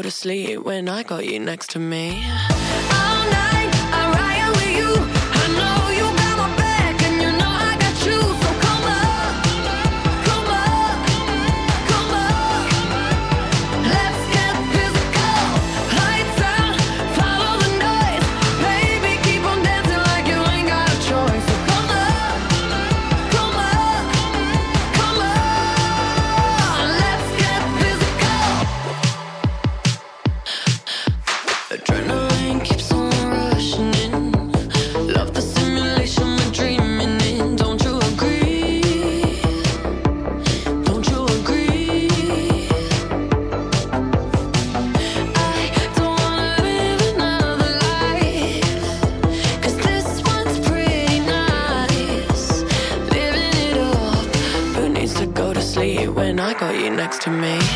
to sleep when I got you next to me. All night I ride with you. I know you got my back and you know I got you. So come up, come up, come up. Let's get physical. Lights out, follow the noise. Baby, keep on dancing like you ain't got a choice. So come up, come up, come on. Let's get physical. Adrenaline keeps on rushing in. Love the simulation we're dreaming in. Don't you agree? Don't you agree? I don't wanna live another life, 'cause this one's pretty nice. Living it up. Who needs to go to sleep when I got you next to me?